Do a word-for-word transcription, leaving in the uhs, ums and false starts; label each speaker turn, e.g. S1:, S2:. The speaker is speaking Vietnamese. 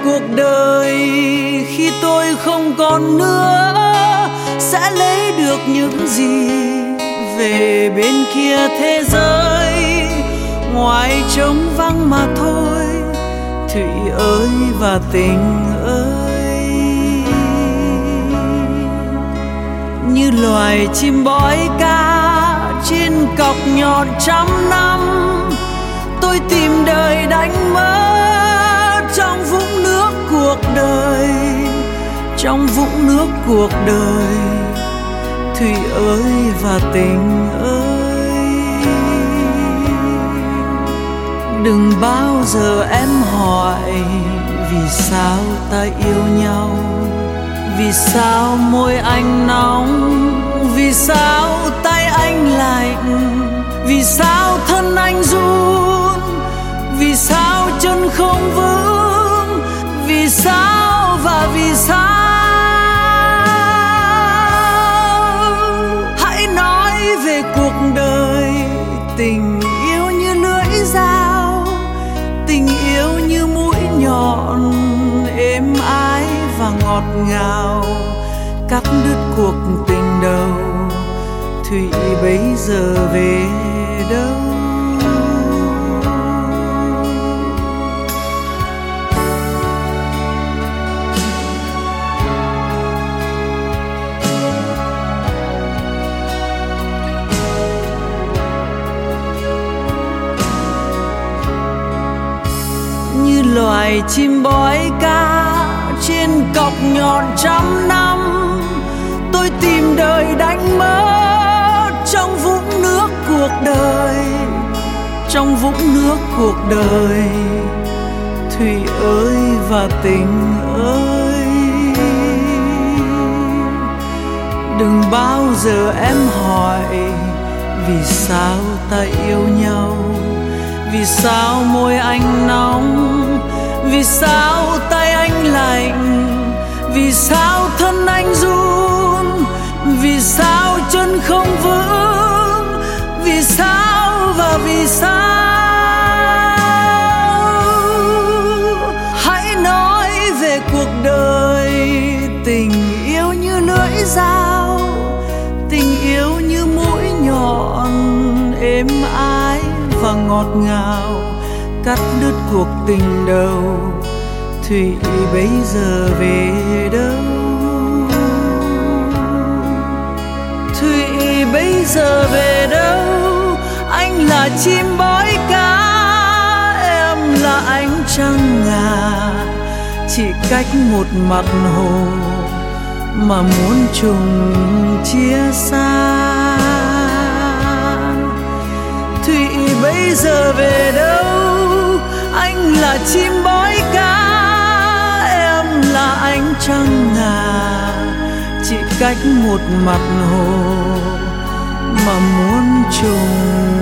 S1: cuộc đời khi tôi không còn nữa sẽ lấy được những gì về bên kia thế giới, ngoài trống vắng mà thôi. Thủy ơi và tình ơi, như loài chim bói ca trên cọc nhọn trăm năm, tôi tìm đời đánh mất trong vũng nước cuộc đời, trong vũng nước cuộc đời. Thủy ơi và tình ơi, đừng bao giờ em hỏi vì sao ta yêu nhau, vì sao môi anh nóng, vì sao tay anh lạnh, vì sao thân anh run, vì sao chân không vững, vì sao và vì sao. Hãy nói về cuộc đời, tình yêu như lưỡi dao, tình yêu như mũi nhọn êm ái và ngọt ngào, cắt đứt cuộc tình đầu. Thủy bấy giờ về đâu? Như loài chim bói ca trên cọc nhọn trăm năm, tôi tìm đời đánh mất trong vũng nước cuộc đời, trong vũng nước cuộc đời. Thủy ơi và tình ơi, đừng bao giờ em hỏi vì sao ta yêu nhau, vì sao môi anh nóng, vì sao tay anh lạnh, vì sao thân anh run, vì sao chân không vững, vì sao và vì sao. Hãy nói về cuộc đời, tình yêu như lưỡi dao, tình yêu như mũi nhọn êm ái và ngọt ngào, cắt đứt cuộc tình đầu. Thủy bấy giờ về đâu? Thủy bấy giờ về đâu? Anh là chim bói ca, em là ánh trăng ngà, chỉ cách một mặt hồ mà muốn trùng chia xa. Thủy bấy giờ về đâu? Anh là chim bói ca, em là ánh trăng ngà, chỉ cách một mặt hồ mà muốn trùng